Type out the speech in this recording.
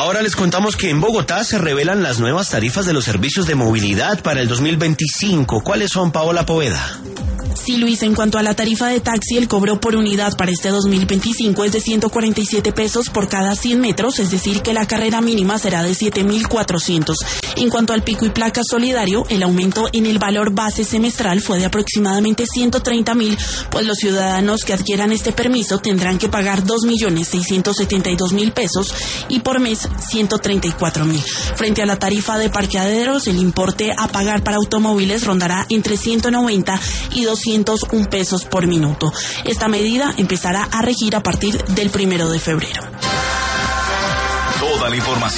Ahora les contamos que en Bogotá se revelan las nuevas tarifas de los servicios de movilidad para el 2025. ¿Cuáles son, Paola Poveda? Sí, Luis, en cuanto a la tarifa de taxi, el cobro por unidad para este 2025 es de 147 pesos por cada 100 metros, es decir, que la carrera mínima será de 7.400. En cuanto al pico y placa solidario, el aumento en el valor base semestral fue de aproximadamente 130.000, pues los ciudadanos que adquieran este permiso tendrán que pagar 2.672.000 pesos y por mes 134.000. Frente a la tarifa de parqueaderos, el importe a pagar para automóviles rondará entre 190 y 201 pesos por minuto. Esta medida empezará a regir a partir del 1 de febrero. Toda la información